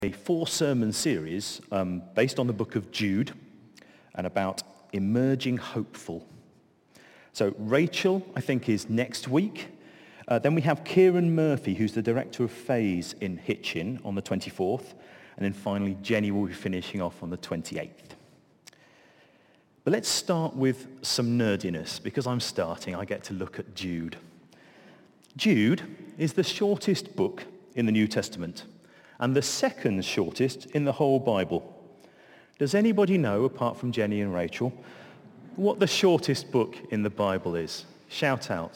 a 4-sermon series based on the book of Jude and about emerging hopeful. So Rachel, I think, is next week. Then we have Kieran Murphy, who's the director of Phase in Hitchin, on the 24th. And then finally, Jenny will be finishing off on the 28th. But let's start with some nerdiness. Because I'm starting, I get to look at Jude. Jude is the shortest book in the New Testament and the second shortest in the whole Bible. Does anybody know, apart from Jenny and Rachel, what the shortest book in the Bible is? Shout out.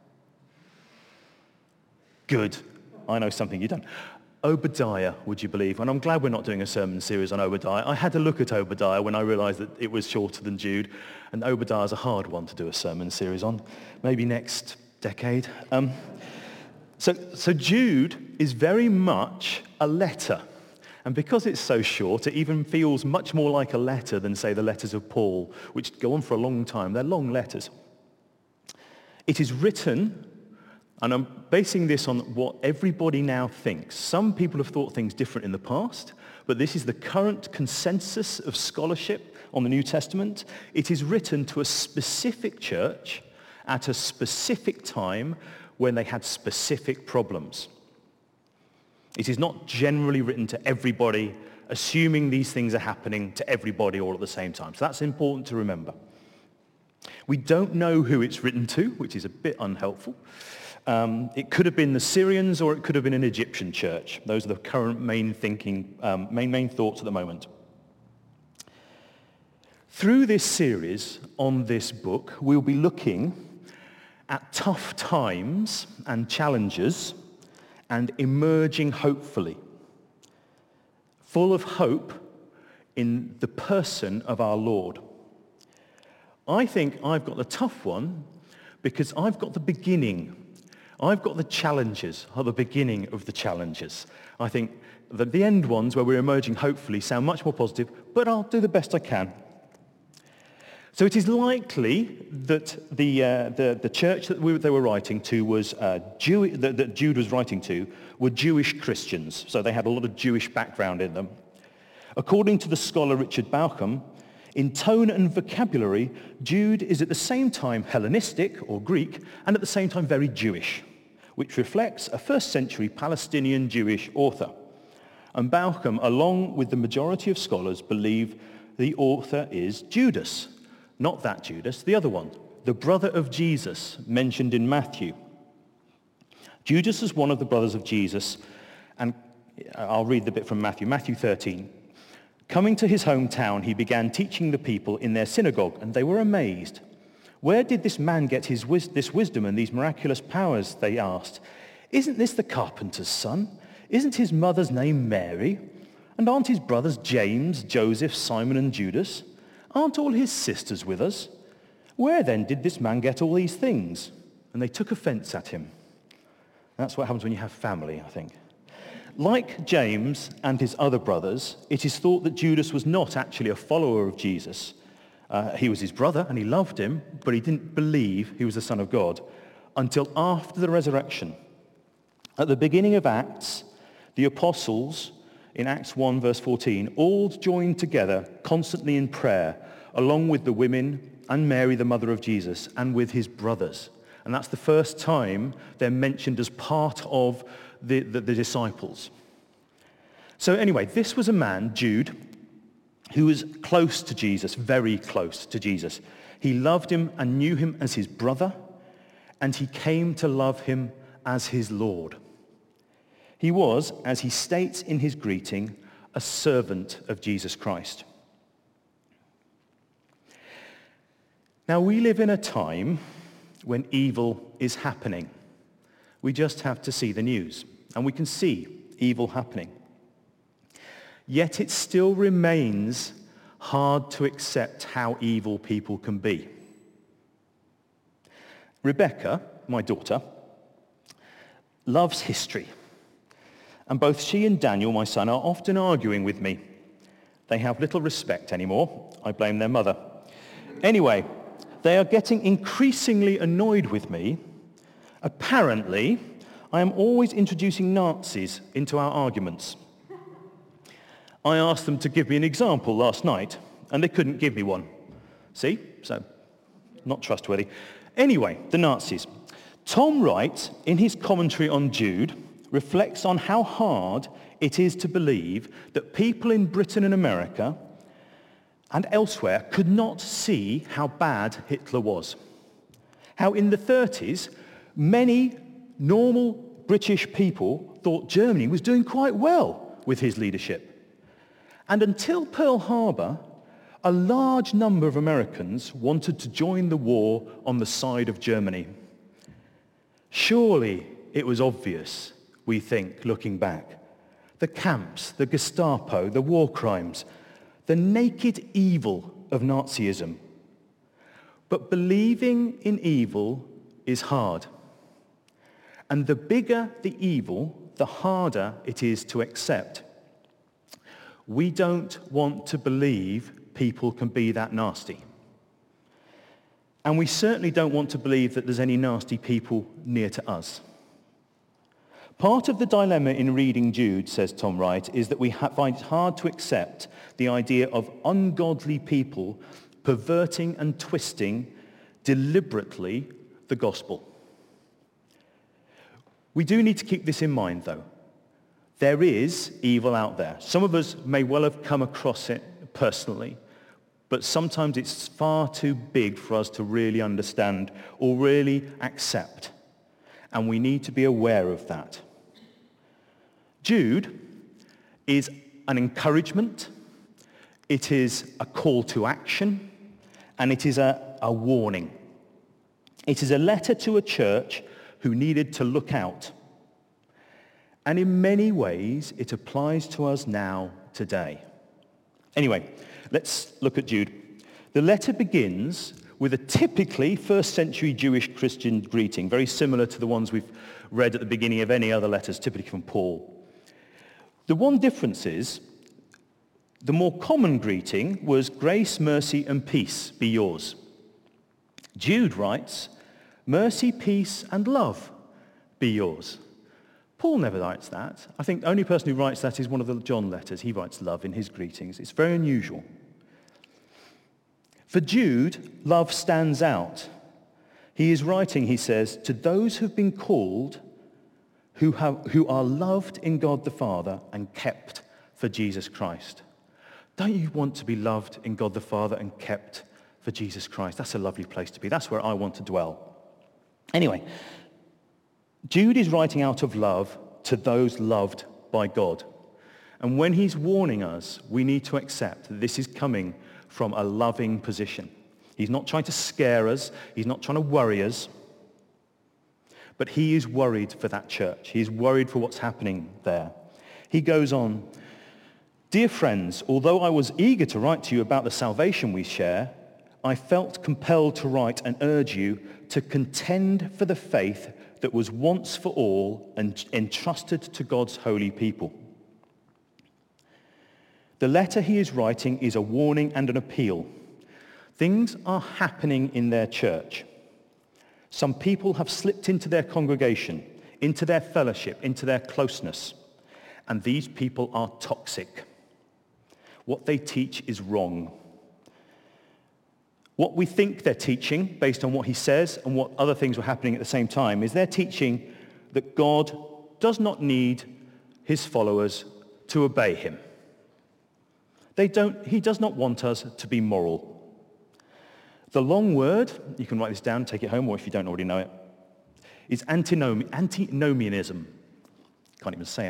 Good. I know something you don't. Obadiah, would you believe? And I'm glad we're not doing a sermon series on Obadiah. I had to look at Obadiah when I realized that it was shorter than Jude. And Obadiah is a hard one to do a sermon series on. Maybe next decade. So Jude is very much a letter. And because it's so short, it even feels much more like a letter than, say, the letters of Paul, which go on for a long time. They're long letters. It is written, and I'm basing this on what everybody now thinks. Some people have thought things different in the past, but this is the current consensus of scholarship on the New Testament. It is written to a specific church at a specific time when they had specific problems. It is not generally written to everybody, assuming these things are happening to everybody all at the same time. So that's important to remember. We don't know who it's written to, which is a bit unhelpful. It could have been the Syrians or it could have been an Egyptian church. Those are the current main thoughts at the moment. Through this series on this book, we'll be looking at tough times and challenges and emerging hopefully, full of hope in the person of our Lord. I think I've got the tough one because I've got the beginning. I've got the challenges, or the beginning of the challenges. I think that the end ones, where we're emerging hopefully, sound much more positive, but I'll do the best I can. So it is likely that the church that they were writing to was that Jude was writing to were Jewish Christians, so they had a lot of Jewish background in them. According to the scholar Richard Bauckham, in tone and vocabulary, Jude is at the same time Hellenistic or Greek and at the same time very Jewish, which reflects a first-century Palestinian Jewish author. And Bauckham, along with the majority of scholars, believe the author is Judas. Not that Judas, the other one, the brother of Jesus mentioned in Matthew. Judas is one of the brothers of Jesus, and I'll read the bit from Matthew 13. Coming to his hometown, he began teaching the people in their synagogue, and they were amazed. Where did this man get this wisdom and these miraculous powers, they asked. Isn't this the carpenter's son? Isn't his mother's name Mary? And aren't his brothers James, Joseph, Simon, and Judas? Aren't all his sisters with us? Where then did this man get all these things? And they took offense at him. That's what happens when you have family, I think. Like James and his other brothers, it is thought that Judas was not actually a follower of Jesus. He was his brother and he loved him, but he didn't believe he was the Son of God until after the resurrection. At the beginning of Acts, the apostles, in Acts 1 verse 14, all joined together constantly in prayer, along with the women and Mary, the mother of Jesus, and with his brothers. And that's the first time they're mentioned as part of the disciples. So anyway, this was a man, Jude, who was close to Jesus, very close to Jesus. He loved him and knew him as his brother, and he came to love him as his Lord. He was, as he states in his greeting, a servant of Jesus Christ. Now, we live in a time when evil is happening. We just have to see the news, and we can see evil happening. Yet it still remains hard to accept how evil people can be. Rebecca, my daughter, loves history. And both she and Daniel, my son, are often arguing with me. They have little respect anymore. I blame their mother. Anyway, they are getting increasingly annoyed with me. Apparently, I am always introducing Nazis into our arguments. I asked them to give me an example last night, and they couldn't give me one. See? So, not trustworthy. Anyway, the Nazis. Tom Wright, in his commentary on Jude, reflects on how hard it is to believe that people in Britain and America and elsewhere could not see how bad Hitler was. How in the 30s, many normal British people thought Germany was doing quite well with his leadership. And until Pearl Harbor, a large number of Americans wanted to join the war on the side of Germany. Surely it was obvious, we think, looking back. The camps, the Gestapo, the war crimes, the naked evil of Nazism. But believing in evil is hard. And the bigger the evil, the harder it is to accept. We don't want to believe people can be that nasty. And we certainly don't want to believe that there's any nasty people near to us. Part of the dilemma in reading Jude, says Tom Wright, is that we find it hard to accept the idea of ungodly people perverting and twisting deliberately the gospel. We do need to keep this in mind, though. There is evil out there. Some of us may well have come across it personally, but sometimes it's far too big for us to really understand or really accept. And we need to be aware of that. Jude is an encouragement, it is a call to action, and it is a warning. It is a letter to a church who needed to look out. And in many ways, it applies to us now, today. Anyway, let's look at Jude. The letter begins with a typically first century Jewish Christian greeting, very similar to the ones we've read at the beginning of any other letters, typically from Paul. The one difference is, the more common greeting was grace, mercy, and peace be yours. Jude writes, mercy, peace, and love be yours. Paul never writes that. I think the only person who writes that is one of the John letters. He writes love in his greetings. It's very unusual. For Jude, love stands out. He is writing, he says, to those who've been called, who are loved in God the Father and kept for Jesus Christ. Don't you want to be loved in God the Father and kept for Jesus Christ? That's a lovely place to be. That's where I want to dwell. Anyway, Jude is writing out of love to those loved by God. And when he's warning us, we need to accept that this is coming from a loving position. He's not trying to scare us. He's not trying to worry us. But he is worried for that church. He is worried for what's happening there. He goes on, dear friends, although I was eager to write to you about the salvation we share, I felt compelled to write and urge you to contend for the faith that was once for all and entrusted to God's holy people. The letter he is writing is a warning and an appeal. Things are happening in their church. Some people have slipped into their congregation, into their fellowship, into their closeness. And these people are toxic. What they teach is wrong. What we think they're teaching, based on what he says and what other things were happening at the same time, is they're teaching that God does not need his followers to obey him. He does not want us to be moral. The long word, you can write this down, take it home, or if you don't already know it, is antinomianism. Can't even say it.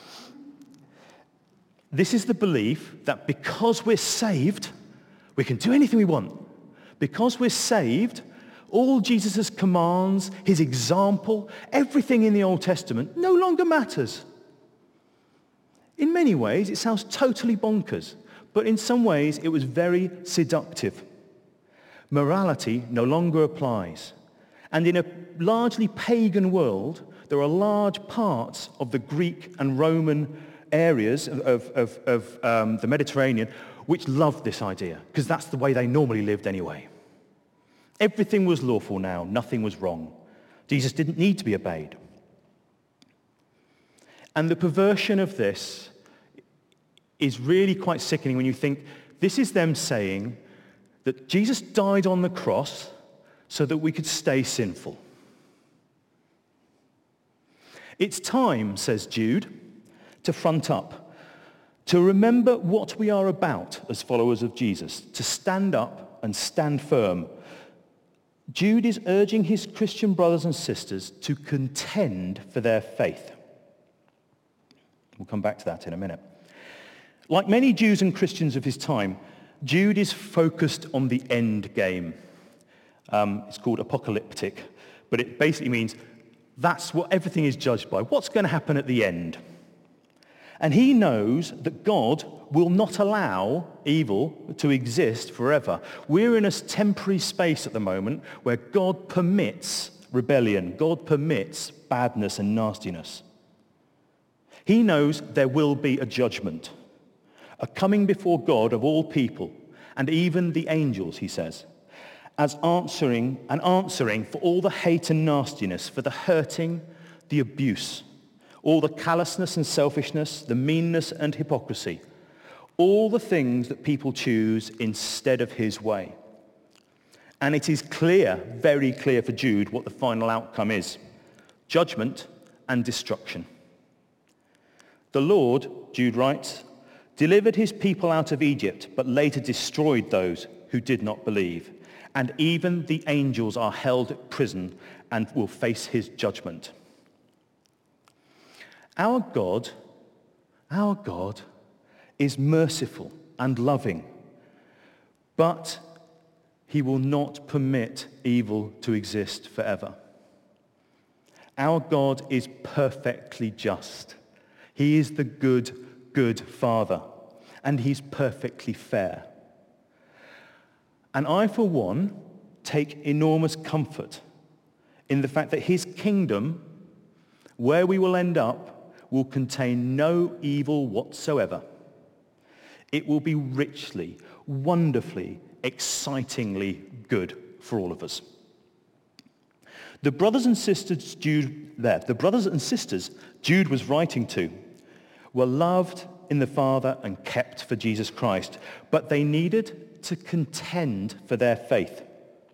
This is the belief that because we're saved, we can do anything we want. Because we're saved, all Jesus' commands, his example, everything in the Old Testament no longer matters. In many ways, it sounds totally bonkers, but in some ways, it was very seductive. Morality no longer applies. And in a largely pagan world, there are large parts of the Greek and Roman areas of the Mediterranean which loved this idea, because that's the way they normally lived anyway. Everything was lawful now. Nothing was wrong. Jesus didn't need to be obeyed. And the perversion of this is really quite sickening when you think this is them saying that Jesus died on the cross so that we could stay sinful. It's time, says Jude, to front up, to remember what we are about as followers of Jesus, to stand up and stand firm. Jude is urging his Christian brothers and sisters to contend for their faith. We'll come back to that in a minute. Like many Jews and Christians of his time, Jude is focused on the end game. It's called apocalyptic, but it basically means that's what everything is judged by. What's going to happen at the end? And he knows that God will not allow evil to exist forever. We're in a temporary space at the moment where God permits rebellion. God permits badness and nastiness. He knows there will be a judgment, a coming before God of all people, and even the angels, he says, as answering for all the hate and nastiness, for the hurting, the abuse, all the callousness and selfishness, the meanness and hypocrisy, all the things that people choose instead of his way. And it is clear, very clear for Jude what the final outcome is: judgment and destruction. The Lord, Jude writes, delivered his people out of Egypt, but later destroyed those who did not believe. And even the angels are held at prison and will face his judgment. Our God is merciful and loving, but he will not permit evil to exist forever. Our God is perfectly just. He is the good Father, and he's perfectly fair. And I, for one, take enormous comfort in the fact that his kingdom, where we will end up, will contain no evil whatsoever. It will be richly, wonderfully, excitingly good for all of us. The brothers and sisters Jude was writing to were loved in the Father and kept for Jesus Christ, but they needed to contend for their faith.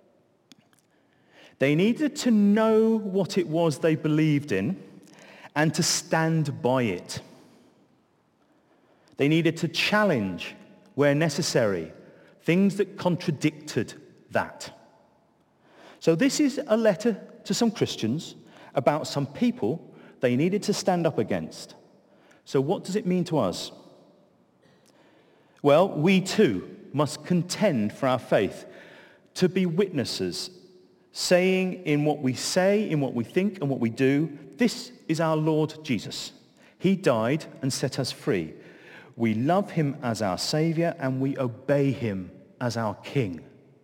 They needed to know what it was they believed in and to stand by it. They needed to challenge, where necessary, things that contradicted that. So this is a letter to some Christians about some people they needed to stand up against. So what does it mean to us? Well, we too must contend for our faith, to be witnesses, saying in what we say, in what we think, and what we do, this is our Lord Jesus. He died and set us free. We love him as our Savior, and we obey him as our King.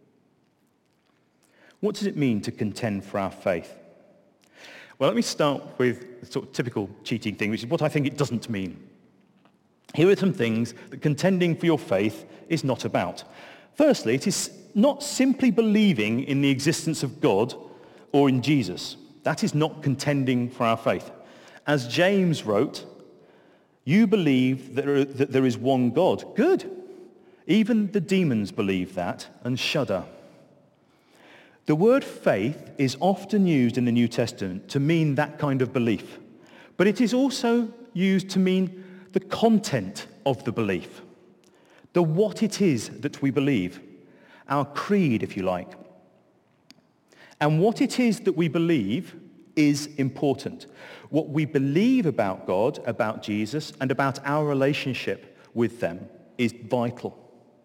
What does it mean to contend for our faith? Well, let me start with the sort of typical cheating thing, which is what I think it doesn't mean. Here are some things that contending for your faith is not about. Firstly, it is not simply believing in the existence of God or in Jesus. That is not contending for our faith. As James wrote, you believe that there is one God. Good. Even the demons believe that and shudder. The word faith is often used in the New Testament to mean that kind of belief, but it is also used to mean the content of the belief, the what it is that we believe, our creed, if you like. And what it is that we believe is important. What we believe about God, about Jesus, and about our relationship with them is vital.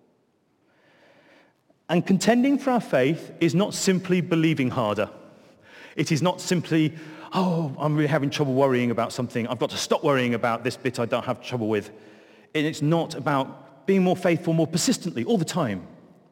And contending for our faith is not simply believing harder. It is not simply, I'm really having trouble worrying about something. I've got to stop worrying about this bit I don't have trouble with. And it's not about being more faithful, more persistently, all the time.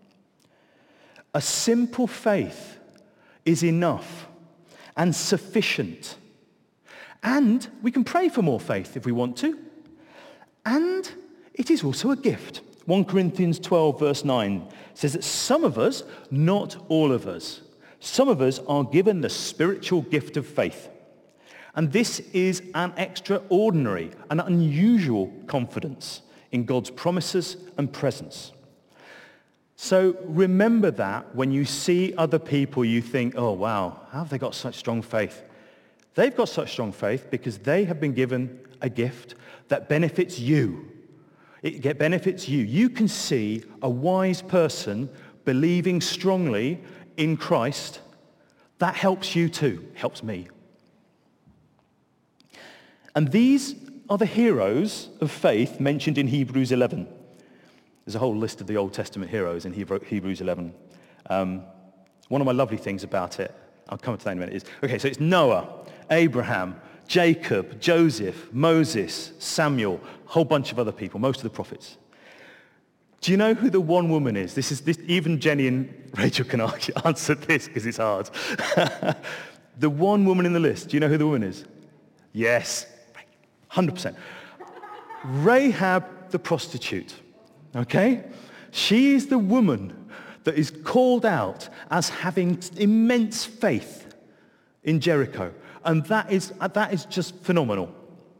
A simple faith is enough and sufficient. And we can pray for more faith if we want to. And it is also a gift. 1 Corinthians 12 verse 9 says that some of us, not all of us, some of us are given the spiritual gift of faith. And this is an extraordinary, an unusual confidence in God's promises and presence. So remember that when you see other people, you think, oh wow, how have they got such strong faith? They've got such strong faith because they have been given a gift that benefits you. It benefits you. You can see a wise person believing strongly in Christ. That helps you too, helps me. And these are the heroes of faith mentioned in Hebrews 11. There's a whole list of the Old Testament heroes in Hebrews 11. One of my lovely things about it, I'll come to that in a minute, is, so it's Noah, Abraham, Jacob, Joseph, Moses, Samuel, a whole bunch of other people, most of the prophets. Do you know who the one woman is? Even Jenny and Rachel can answer this because it's hard. The one woman in the list, do you know who the woman is? Yes, 100%. Rahab the prostitute, okay? She is the woman that is called out as having immense faith in Jericho. And that is just phenomenal.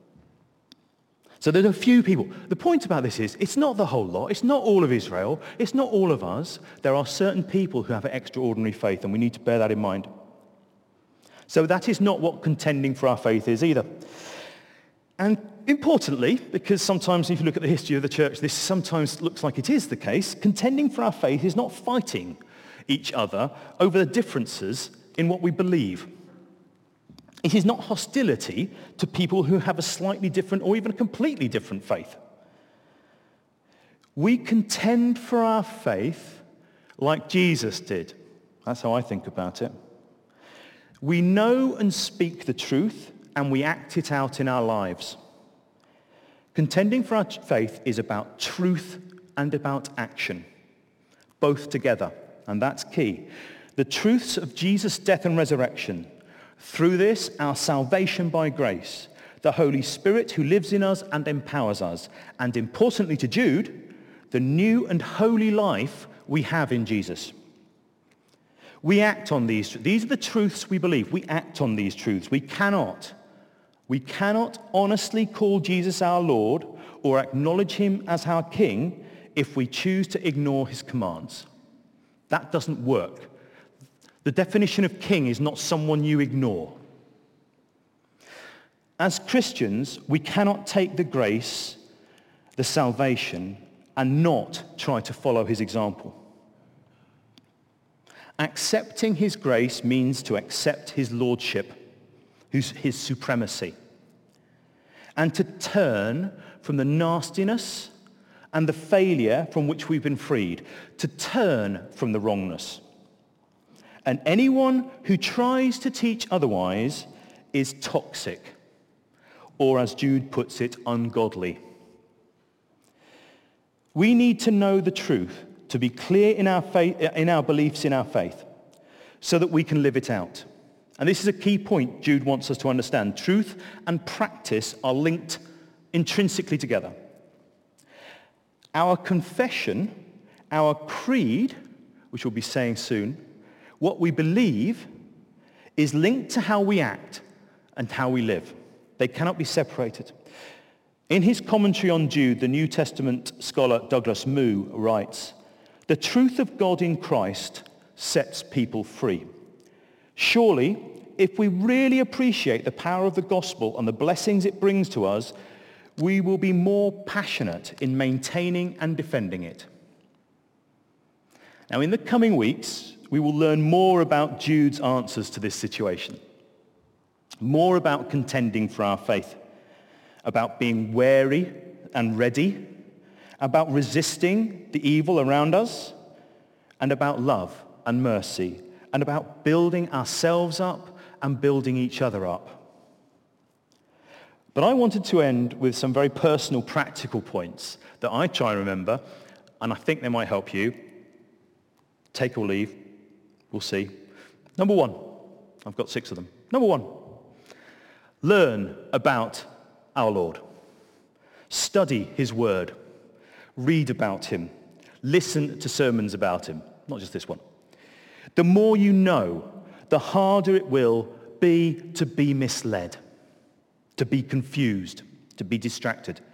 So there's a few people. The point about this is, it's not the whole lot. It's not all of Israel. It's not all of us. There are certain people who have extraordinary faith, and we need to bear that in mind. So that is not what contending for our faith is either. And importantly, because sometimes if you look at the history of the church, this sometimes looks like it is the case, contending for our faith is not fighting each other over the differences in what we believe. It is not hostility to people who have a slightly different or even a completely different faith. We contend for our faith like Jesus did. That's how I think about it. We know and speak the truth, and we act it out in our lives. Contending for our faith is about truth and about action, both together, and that's key. The truths of Jesus' death and resurrection. Through this, our salvation by grace, the Holy Spirit who lives in us and empowers us, and importantly to Jude, the new and holy life we have in Jesus. We act on these. These are the truths we believe. We act on these truths. We cannot honestly call Jesus our Lord or acknowledge him as our King if we choose to ignore his commands. That doesn't work. The definition of king is not someone you ignore. As Christians, we cannot take the grace, the salvation, and not try to follow his example. Accepting his grace means to accept his lordship, his supremacy, and to turn from the nastiness and the failure from which we've been freed, to turn from the wrongness. And anyone who tries to teach otherwise is toxic, or as Jude puts it, ungodly. We need to know the truth, to be clear in our faith, in our beliefs in our faith, so that we can live it out. And this is a key point Jude wants us to understand. Truth and practice are linked intrinsically together. Our confession, our creed, which we'll be saying soon, what we believe is linked to how we act and how we live. They cannot be separated. In his commentary on Jude, the New Testament scholar Douglas Moo writes, "The truth of God in Christ sets people free. Surely, if we really appreciate the power of the gospel and the blessings it brings to us, we will be more passionate in maintaining and defending it." Now, in the coming weeks, we will learn more about Jude's answers to this situation, more about contending for our faith, about being wary and ready, about resisting the evil around us, and about love and mercy, and about building ourselves up and building each other up. But I wanted to end with some very personal, practical points that I try and remember, and I think they might help you. Take or leave. We'll see. Number one. I've got 6 of them. Number 1. Learn about our Lord. Study his word. Read about him. Listen to sermons about him. Not just this one. The more you know, the harder it will be to be misled, to be confused, to be distracted.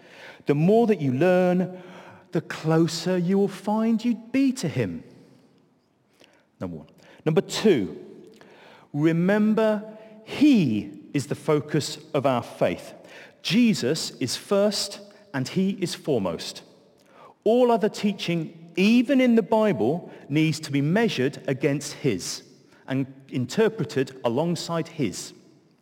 The more that you learn, the closer you will find you'd be to him. Number one. Number two, remember he is the focus of our faith. Jesus is first and he is foremost. All other teaching, even in the Bible, needs to be measured against his and interpreted alongside his.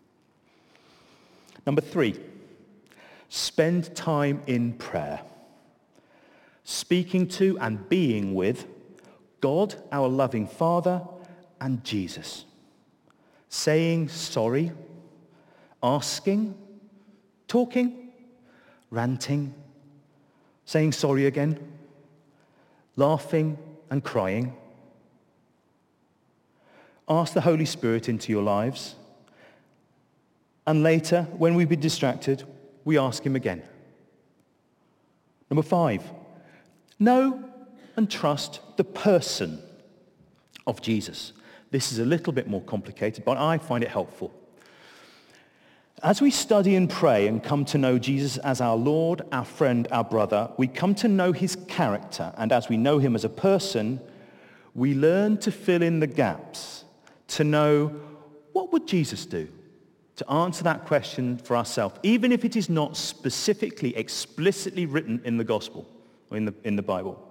Number three, spend time in prayer, speaking to and being with God, our loving Father, and Jesus. Saying sorry, asking, talking, ranting, saying sorry again, laughing and crying. Ask the Holy Spirit into your lives. And later, when we've been distracted, we ask him again. Number five, know and trust the person of Jesus. This is a little bit more complicated, but I find it helpful. As we study and pray and come to know Jesus as our Lord, our friend, our brother, we come to know his character. And as we know him as a person, we learn to fill in the gaps, to know what would Jesus do? To answer that question for ourselves, even if it is not specifically, explicitly written in the gospel or in the Bible.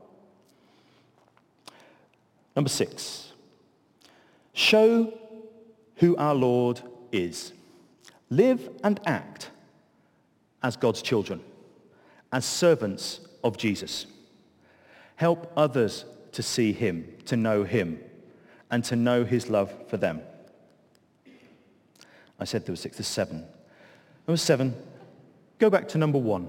Number six, show who our Lord is. Live and act as God's children, as servants of Jesus. Help others to see him, to know him, and to know his love for them. I said there were six, there's seven. Number seven, go back to number one.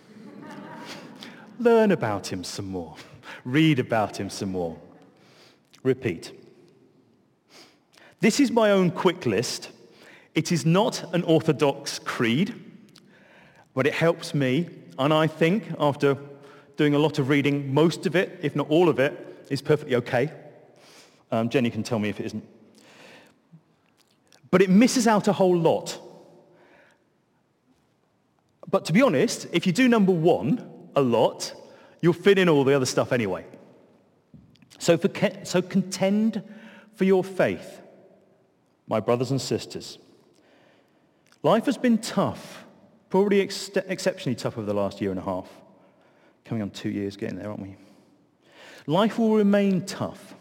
Learn about him some more. Read about him some more. Repeat. This is my own quick list. It is not an orthodox creed, but it helps me, and I think after doing a lot of reading, most of it, if not all of it, is perfectly okay. Jenny can tell me if it isn't. But it misses out a whole lot. But to be honest, if you do number one a lot, you'll fit in all the other stuff anyway. So contend for your faith, my brothers and sisters. Life has been tough, probably exceptionally tough over the last year and a half. Coming on 2 years, getting there, aren't we? Life will remain tough.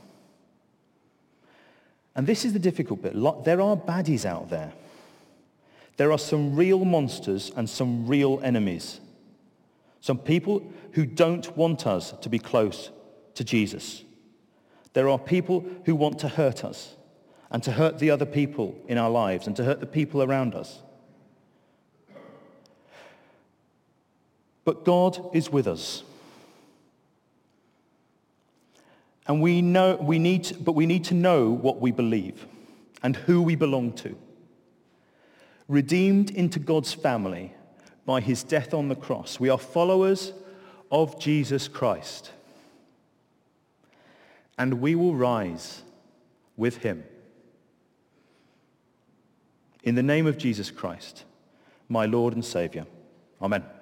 And this is the difficult bit. There are baddies out there. There are some real monsters and some real enemies. Some people who don't want us to be close to Jesus. There are people who want to hurt us and to hurt the other people in our lives and to hurt the people around us. But God is with us. And we need to know what we believe and who we belong to. Redeemed into God's family by his death on the cross, we are followers of Jesus Christ. And we will rise with him. In the name of Jesus Christ, my Lord and Savior. Amen.